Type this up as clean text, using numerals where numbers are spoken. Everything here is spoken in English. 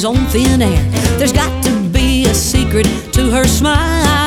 on thin air. There's got to be a secret to her smile.